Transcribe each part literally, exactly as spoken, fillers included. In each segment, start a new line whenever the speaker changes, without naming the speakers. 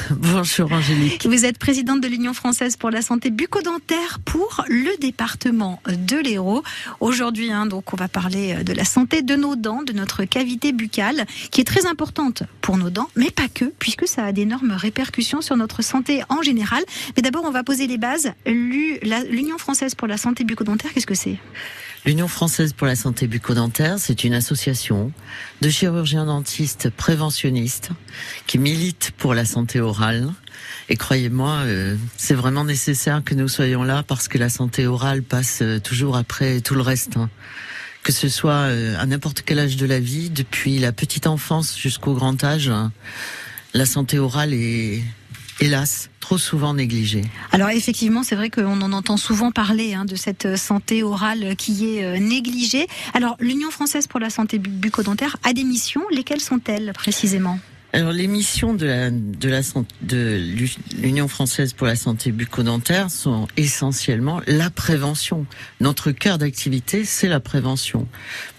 Bonjour Angélique.
Vous êtes présidente de l'Union française pour la santé bucco-dentaire pour le département de l'Hérault. Aujourd'hui, hein, donc, on va parler de la santé de nos dents, de notre cavité buccale, qui est très importante pour nos dents, mais pas que, puisque ça a d'énormes répercussions sur notre santé en général. Mais d'abord, on va poser les bases. L'Union française pour la santé bucco-dentaire, qu'est-ce que c'est ?
L'Union française pour la santé bucco-dentaire, c'est une association de chirurgiens dentistes préventionnistes qui militent pour la santé orale. Et croyez-moi, euh, c'est vraiment nécessaire que nous soyons là parce que la santé orale passe toujours après tout le reste. Hein. Que ce soit euh, à n'importe quel âge de la vie, depuis la petite enfance jusqu'au grand âge, hein, la santé orale est, hélas, trop souvent négligée.
Alors effectivement, c'est vrai qu'on en entend souvent parler hein, de cette santé orale qui est euh, négligée. Alors l'Union française pour la santé bucco-dentaire a des missions, lesquelles sont-elles précisément ?
Alors les missions de la de la de l'Union française pour la santé bucco-dentaire sont essentiellement la prévention. Notre cœur d'activité, c'est la prévention. Pourquoi ?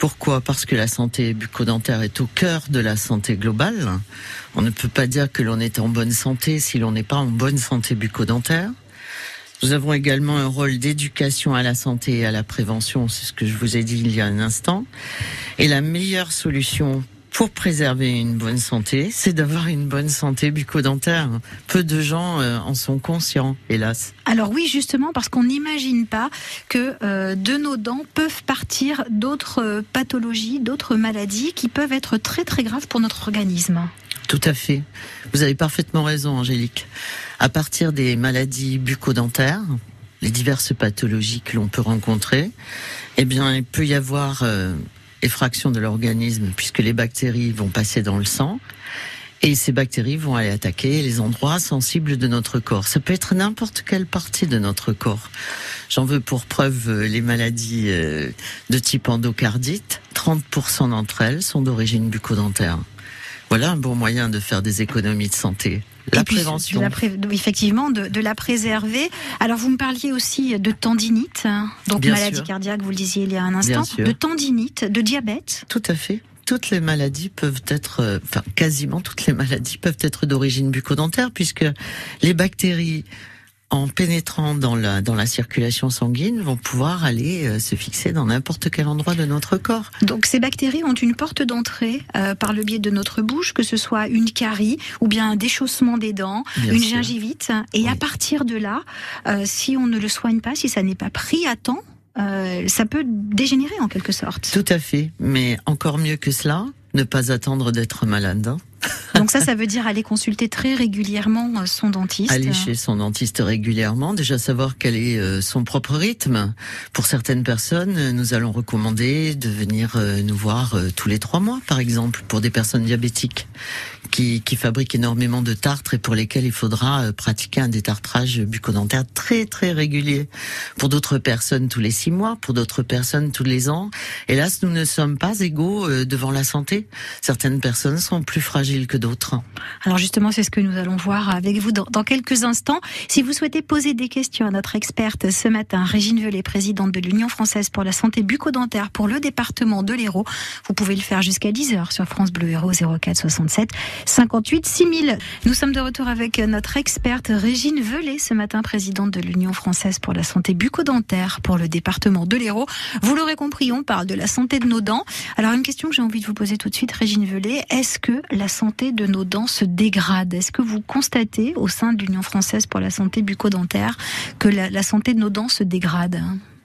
Parce que la santé bucco-dentaire est au cœur de la santé globale. On ne peut pas dire que l'on est en bonne santé si l'on n'est pas en bonne santé bucco-dentaire. Nous avons également un rôle d'éducation à la santé et à la prévention, c'est ce que je vous ai dit il y a un instant. Et la meilleure solution pour préserver une bonne santé, c'est d'avoir une bonne santé bucco-dentaire. Peu de gens euh, en sont conscients, hélas.
Alors oui, justement, parce qu'on n'imagine pas que euh, de nos dents peuvent partir d'autres euh, pathologies, d'autres maladies qui peuvent être très très graves pour notre organisme.
Tout à fait. Vous avez parfaitement raison, Angélique. À partir des maladies bucco-dentaires, les diverses pathologies que l'on peut rencontrer, eh bien, il peut y avoir euh, effraction de l'organisme puisque les bactéries vont passer dans le sang et ces bactéries vont aller attaquer les endroits sensibles de notre corps. Ça peut être n'importe quelle partie de notre corps. J'en veux pour preuve les maladies euh, de type endocardite. trente pour cent d'entre elles sont d'origine bucco-dentaire. Voilà un bon moyen de faire des économies de santé. La
puis,
prévention.
De la pré... Effectivement, de, de la préserver. Alors, vous me parliez aussi de tendinite, hein, donc
Bien
maladie
sûr.
cardiaque, vous le disiez il y a un instant,
Bien sûr.
de tendinite, de diabète.
Tout à fait. Toutes les maladies peuvent être, euh, enfin quasiment toutes les maladies peuvent être d'origine bucco-dentaire puisque les bactéries, en pénétrant dans la dans la circulation sanguine, vont pouvoir aller euh, se fixer dans n'importe quel endroit de notre corps.
Donc ces bactéries ont une porte d'entrée euh, par le biais de notre bouche, que ce soit une carie ou bien un déchaussement des dents,
Bien
une
sûr.
gingivite. Et
Oui.
à partir de là, euh, si on ne le soigne pas, si ça n'est pas pris à temps, euh, ça peut dégénérer en quelque sorte.
Tout à fait. Mais encore mieux que cela, ne pas attendre d'être malade. Hein.
Donc ça, ça veut dire aller consulter très régulièrement son dentiste.
Aller chez son dentiste régulièrement, déjà savoir quel est euh, son propre rythme. Pour certaines personnes, nous allons recommander de venir euh, nous voir euh, tous les trois mois, par exemple, pour des personnes diabétiques qui, qui fabriquent énormément de tartres et pour lesquelles il faudra euh, pratiquer un détartrage bucco-dentaire très très régulier. Pour d'autres personnes, tous les six mois, pour d'autres personnes, tous les ans. Hélas, nous ne sommes pas égaux euh, devant la santé. Certaines personnes sont plus fragiles que d'autres.
Alors justement, c'est ce que nous allons voir avec vous dans, dans quelques instants. Si vous souhaitez poser des questions à notre experte ce matin, Régine Velay, présidente de l'Union française pour la santé bucco-dentaire pour le département de l'Hérault, vous pouvez le faire jusqu'à dix heures sur France Bleu Hérault zéro quatre soixante-sept cinquante-huit six mille. Nous sommes de retour avec notre experte Régine Velay ce matin, présidente de l'Union française pour la santé bucco-dentaire pour le département de l'Hérault. Vous l'aurez compris, on parle de la santé de nos dents. Alors une question que j'ai envie de vous poser tout de suite, Régine Velay, est-ce que la santé de nos dents se dégrade? Est-ce que vous constatez au sein de l'Union française pour la santé bucco-dentaire que la, la santé de nos dents se dégrade?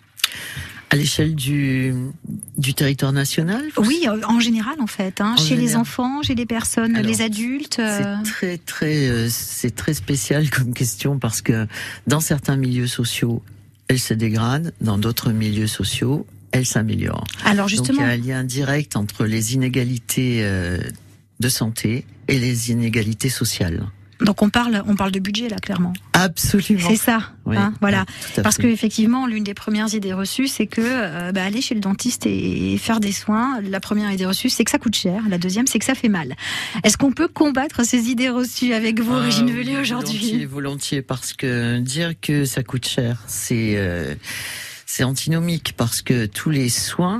À l'échelle du, du territoire national?
Oui, en général en fait, hein,
En
chez
général.
les enfants, chez les personnes,
Alors,
les adultes. euh,
C'est très très euh, c'est très spécial comme question parce que dans certains milieux sociaux, elle se dégrade, dans d'autres milieux sociaux, elle s'améliore.
Alors
Donc il
justement,
y a un lien direct entre les inégalités euh, de santé et les inégalités sociales.
donc on parle, on parle de budget là clairement.
Absolument.
C'est ça,
Oui,
hein, voilà.
oui, tout à
Parce
fait.
que effectivement, l'une des premières idées reçues, c'est que euh, bah, aller chez le dentiste et faire des soins. La première idée reçue, c'est que ça coûte cher. La deuxième, c'est que ça fait mal. Est-ce qu'on peut combattre ces idées reçues avec vous,
Ah,
Régine
oui,
Velay, aujourd'hui?
Volontiers, volontiers, parce que dire que ça coûte cher, c'est euh, c'est antinomique parce que tous les soins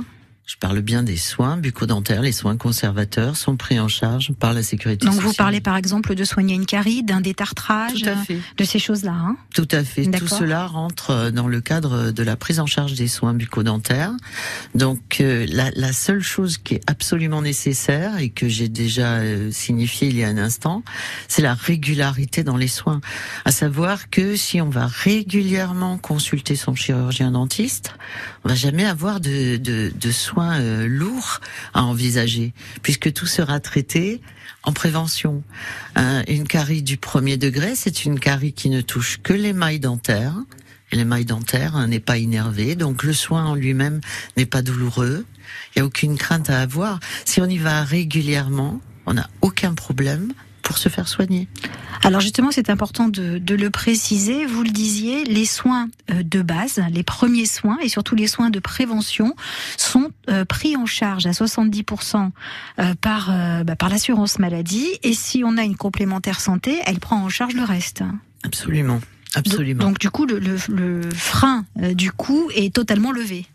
Je parle bien des soins bucco-dentaires, les soins conservateurs sont pris en charge par la sécurité
Donc
sociale.
vous parlez par exemple de soigner une carie, d'un détartrage,
Tout à fait.
de ces choses-là. Hein
Tout à fait.
D'accord.
Tout cela rentre dans le cadre de la prise en charge des soins bucco-dentaires. Donc euh, la, la seule chose qui est absolument nécessaire et que j'ai déjà euh, signifié il y a un instant, c'est la régularité dans les soins. À savoir que si on va régulièrement consulter son chirurgien dentiste, on va jamais avoir de, de, de soins euh, lourds à envisager, puisque tout sera traité en prévention. Euh, une carie du premier degré, c'est une carie qui ne touche que l'émail dentaire. Et l'émail dentaire hein, n'est pas innervé, donc le soin en lui-même n'est pas douloureux. Il n'y a aucune crainte à avoir. Si on y va régulièrement, on n'a aucun problème pour se faire soigner.
Alors justement, c'est important de, de le préciser. Vous le disiez, les soins de base, les premiers soins et surtout les soins de prévention sont euh, pris en charge à soixante-dix pour cent euh, par, euh, bah, par l'assurance maladie. Et si on a une complémentaire santé, elle prend en charge le reste.
Absolument, absolument.
Donc, donc du coup, le, le, le frein euh, du coût est totalement levé.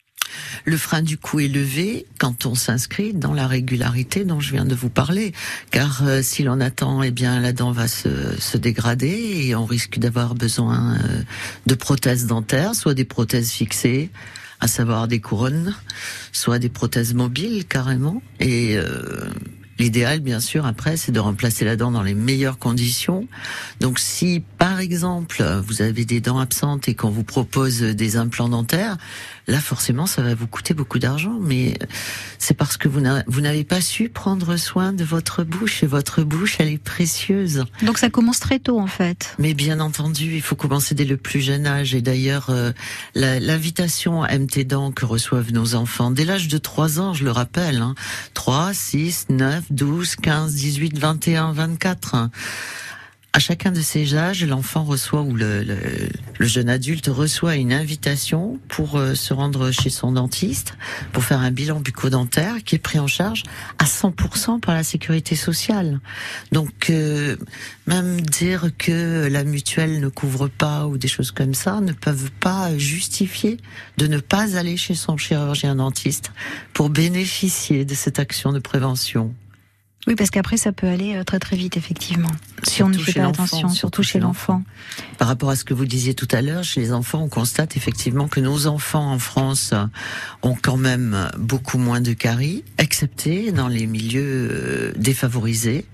Le frein du coût est levé quand on s'inscrit dans la régularité dont je viens de vous parler. Car euh, si l'on attend, eh bien la dent va se, se dégrader et on risque d'avoir besoin euh, de prothèses dentaires, soit des prothèses fixées, à savoir des couronnes, soit des prothèses mobiles carrément. Et euh, l'idéal, bien sûr, après, c'est de remplacer la dent dans les meilleures conditions. Donc si, par exemple, vous avez des dents absentes et qu'on vous propose des implants dentaires, là, forcément, ça va vous coûter beaucoup d'argent, mais c'est parce que vous n'avez pas su prendre soin de votre bouche, et votre bouche, elle est précieuse.
Donc ça commence très tôt, en fait.
Mais bien entendu, il faut commencer dès le plus jeune âge. Et d'ailleurs, euh, la, l'invitation à M T Dents que reçoivent nos enfants, dès l'âge de trois ans, je le rappelle, hein, trois, six, neuf, douze, quinze, dix-huit, vingt et un, vingt-quatre... Hein. À chacun de ces âges, l'enfant reçoit ou le, le, le jeune adulte reçoit une invitation pour euh, se rendre chez son dentiste pour faire un bilan bucco-dentaire qui est pris en charge à cent pour cent par la sécurité sociale. Donc euh, même dire que la mutuelle ne couvre pas ou des choses comme ça ne peuvent pas justifier de ne pas aller chez son chirurgien dentiste pour bénéficier de cette action de prévention.
Oui, parce qu'après, ça peut aller très très vite, effectivement. Si surtout on ne fait pas attention, surtout, surtout chez l'enfant. l'enfant.
Par rapport à ce que vous disiez tout à l'heure, chez les enfants, on constate effectivement que nos enfants en France ont quand même beaucoup moins de caries, excepté dans les milieux défavorisés,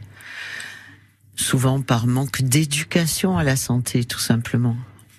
souvent par manque d'éducation à la santé, tout simplement.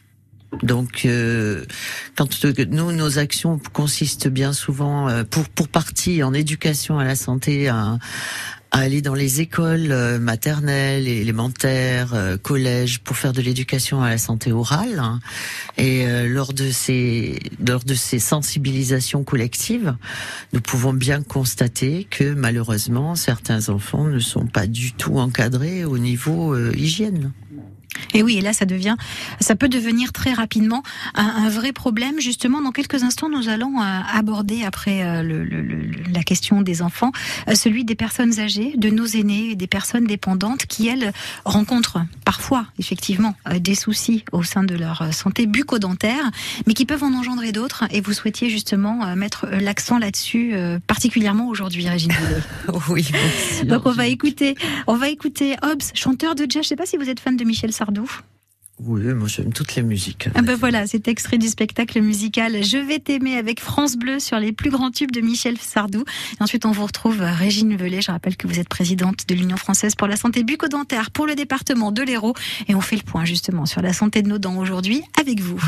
Donc, euh, quand nous, nos actions consistent bien souvent, euh, pour pour partie, en éducation à la santé, à, à aller dans les écoles maternelles, élémentaires, euh, collèges, pour faire de l'éducation à la santé orale. Hein. Et euh, lors de ces lors de ces sensibilisations collectives, nous pouvons bien constater que malheureusement, certains enfants ne sont pas du tout encadrés au niveau euh, hygiène.
Et oui, et là, ça devient, ça peut devenir très rapidement un, un vrai problème. Justement, dans quelques instants, nous allons euh, aborder, après euh, le, le, le, la question des enfants, euh, celui des personnes âgées, de nos aînés, des personnes dépendantes qui, elles, rencontrent parfois, effectivement, euh, des soucis au sein de leur santé bucco-dentaire, mais qui peuvent en engendrer d'autres. Et vous souhaitiez justement euh, mettre l'accent là-dessus, euh, particulièrement aujourd'hui, Régine Veulet.
Oui, bien sûr.
Donc on va écouter, on va écouter Hobbs, chanteur de jazz. Je ne sais pas si vous êtes fan de Michel Sardou.
Oui, moi j'aime toutes les musiques.
Ah ben voilà, c'est extrait du spectacle musical Je vais t'aimer avec France Bleu sur les plus grands tubes de Michel Sardou. Et ensuite on vous retrouve Régine Veulet. Je rappelle que vous êtes présidente de l'Union française pour la santé bucco-dentaire pour le département de l'Hérault. Et on fait le point justement sur la santé de nos dents aujourd'hui avec vous.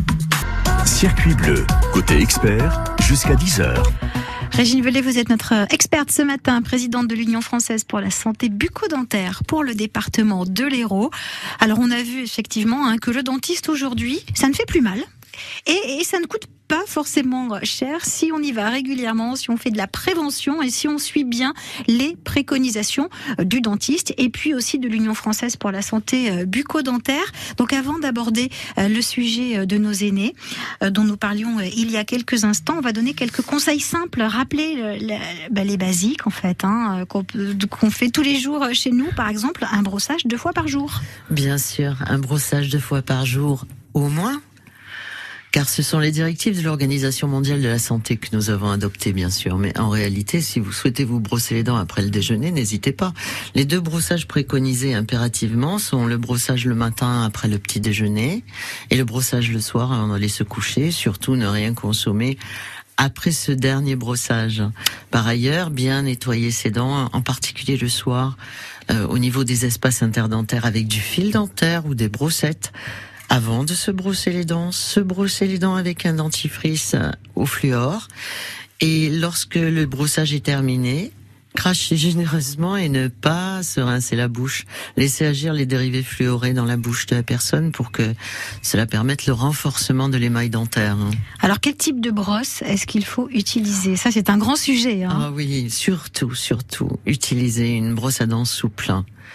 Circuit bleu, côté expert, jusqu'à dix heures.
Régine Veulet, vous êtes notre experte ce matin, présidente de l'Union française pour la santé bucco-dentaire pour le département de l'Hérault. Alors on a vu effectivement hein, que le dentiste aujourd'hui, ça ne fait plus mal et, et ça ne coûte pas forcément cher si on y va régulièrement, si on fait de la prévention et si on suit bien les préconisations du dentiste et puis aussi de l'Union française pour la santé bucco-dentaire. Donc avant d'aborder le sujet de nos aînés dont nous parlions il y a quelques instants, on va donner quelques conseils simples, rappeler les basiques en fait, hein, qu'on, qu'on fait tous les jours chez nous, par exemple un brossage deux fois par jour.
Bien sûr, un brossage deux fois par jour au moins. car ce sont les directives de l'Organisation mondiale de la santé que nous avons adoptées, bien sûr. Mais en réalité, si vous souhaitez vous brosser les dents après le déjeuner, n'hésitez pas. Les deux brossages préconisés impérativement sont le brossage le matin après le petit déjeuner et le brossage le soir avant d'aller se coucher. Surtout, ne rien consommer après ce dernier brossage. Par ailleurs, bien nettoyer ses dents, en particulier le soir, euh, au niveau des espaces interdentaires avec du fil dentaire ou des brossettes. Avant de se brosser les dents, se brosser les dents avec un dentifrice au fluor. Et lorsque le brossage est terminé, cracher généreusement et ne pas se rincer la bouche. Laisser agir les dérivés fluorés dans la bouche de la personne pour que cela permette le renforcement de l'émail dentaire.
Alors, quel type de brosse est-ce qu'il faut utiliser? Ça, c'est un grand sujet. Hein.
Ah oui, surtout, surtout, utiliser une brosse à dents souple.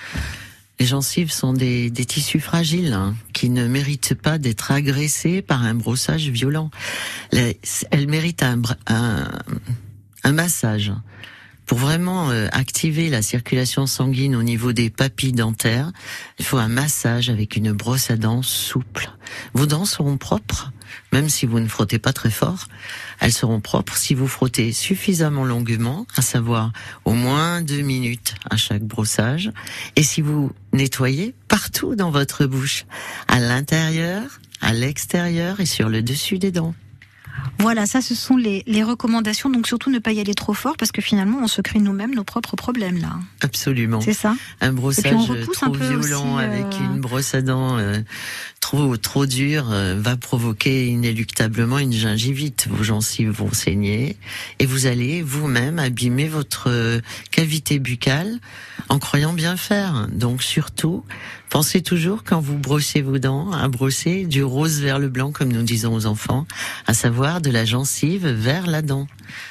Les gencives sont des, des tissus fragiles hein, qui ne méritent pas d'être agressés par un brossage violent. Les, elles méritent un, un, un massage. Pour vraiment euh, activer la circulation sanguine au niveau des papilles dentaires, il faut un massage avec une brosse à dents souple. Vos dents seront propres, même si vous ne frottez pas très fort. Elles seront propres si vous frottez suffisamment longuement, à savoir au moins deux minutes à chaque brossage. Et si vous nettoyez partout dans votre bouche, à l'intérieur, à l'extérieur et sur le dessus des dents.
Voilà, ça ce sont les, les recommandations, donc surtout ne pas y aller trop fort parce que finalement on se crée nous-mêmes nos propres problèmes là.
Absolument.
C'est ça.
Un brossage trop violent
aussi, euh...
avec une brosse à dents euh, trop trop dure euh, va provoquer inéluctablement une gingivite. Vos gencives vont saigner et vous allez vous-même abîmer votre euh, cavité buccale en croyant bien faire. Donc surtout, pensez toujours quand vous brossez vos dents à brosser du rose vers le blanc comme nous disons aux enfants, à savoir de la gencive vers la dent.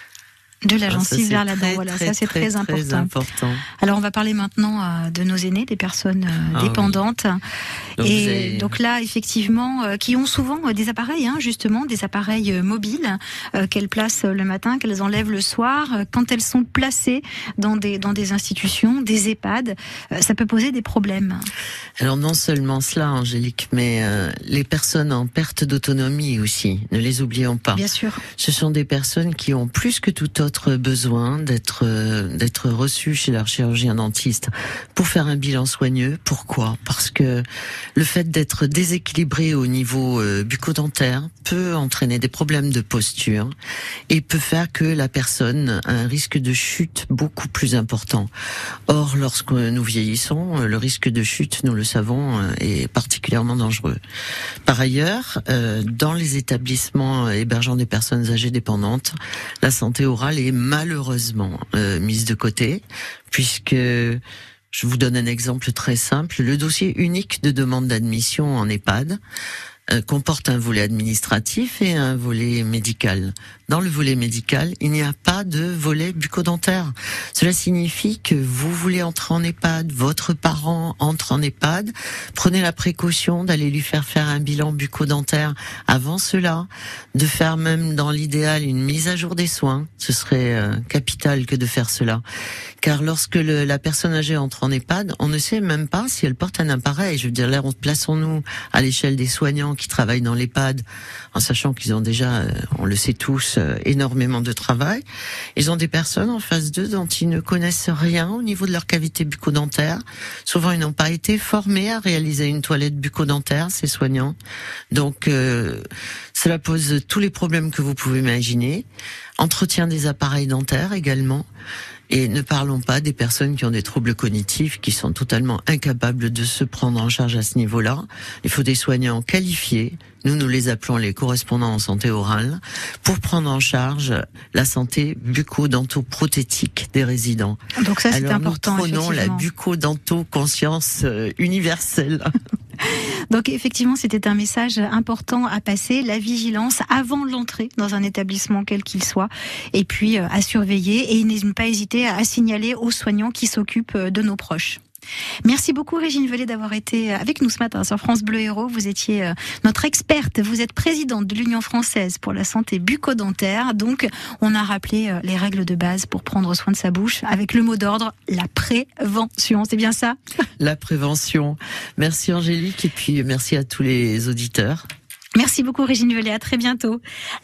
De la gencive
ça,
vers la
très,
dent, voilà,
très,
ça c'est très,
très,
important.
très important.
Alors on va parler maintenant euh, de nos aînés, des personnes euh,
ah,
dépendantes.
Oui. Donc
et
avez...
donc là, effectivement, euh, qui ont souvent euh, des appareils, hein, justement, des appareils euh, mobiles euh, qu'elles placent le matin, qu'elles enlèvent le soir. Euh, quand elles sont placées dans des dans des institutions, des EHPAD, euh, ça peut poser des problèmes.
Alors non seulement cela, Angélique, mais euh, les personnes en perte d'autonomie aussi, ne les oublions pas.
Bien sûr.
Ce sont des personnes qui ont plus que tout autre besoin d'être euh, d'être reçues chez leur chirurgien dentiste pour faire un bilan soigneux. Pourquoi ? Parce que le fait d'être déséquilibré au niveau euh, bucco-dentaire peut entraîner des problèmes de posture et peut faire que la personne a un risque de chute beaucoup plus important. Or, lorsque nous vieillissons, le risque de chute, nous le savons, est particulièrement dangereux. Par ailleurs, euh, dans les établissements hébergeant des personnes âgées dépendantes, la santé orale est malheureusement euh, mise de côté, puisque... Je vous donne un exemple très simple. Le dossier unique de demande d'admission en EHPAD euh, comporte un volet administratif et un volet médical. Dans le volet médical, il n'y a pas de volet bucco-dentaire. Cela signifie que vous voulez entrer en EHPAD, votre parent entre en EHPAD, prenez la précaution d'aller lui faire faire un bilan bucco-dentaire avant cela, de faire même dans l'idéal une mise à jour des soins. Ce serait euh, capital que de faire cela. Car lorsque le, la personne âgée entre en EHPAD, on ne sait même pas si elle porte un appareil. Je veux dire, là, plaçons-nous à l'échelle des soignants qui travaillent dans l'EHPAD, en sachant qu'ils ont déjà, on le sait tous, énormément de travail. Ils ont des personnes en face d'eux dont ils ne connaissent rien au niveau de leur cavité bucco-dentaire. Souvent, ils n'ont pas été formés à réaliser une toilette bucco-dentaire, ces soignants. Donc, euh, cela pose tous les problèmes que vous pouvez imaginer. Entretien des appareils dentaires également. Et ne parlons pas des personnes qui ont des troubles cognitifs, qui sont totalement incapables de se prendre en charge à ce niveau-là. Il faut des soignants qualifiés, nous nous les appelons les correspondants en santé orale, pour prendre en charge la santé bucco-dento-prothétique des résidents.
Donc ça c'est
Alors,
important.
nous prenons la bucco-dento-conscience universelle.
Donc effectivement, c'était un message important à passer, la vigilance avant l'entrée dans un établissement quel qu'il soit, et puis euh, à surveiller et ne pas hésiter à signaler aux soignants qui s'occupent de nos proches. Merci beaucoup Régine Velay d'avoir été avec nous ce matin sur France Bleu Héros. Vous étiez notre experte, vous êtes présidente de l'Union française pour la santé bucco-dentaire. Donc on a rappelé les règles de base pour prendre soin de sa bouche avec le mot d'ordre, la prévention. C'est bien ça ?
La prévention. Merci Angélique et puis merci à tous les auditeurs.
Merci beaucoup Régine Velay, à très bientôt.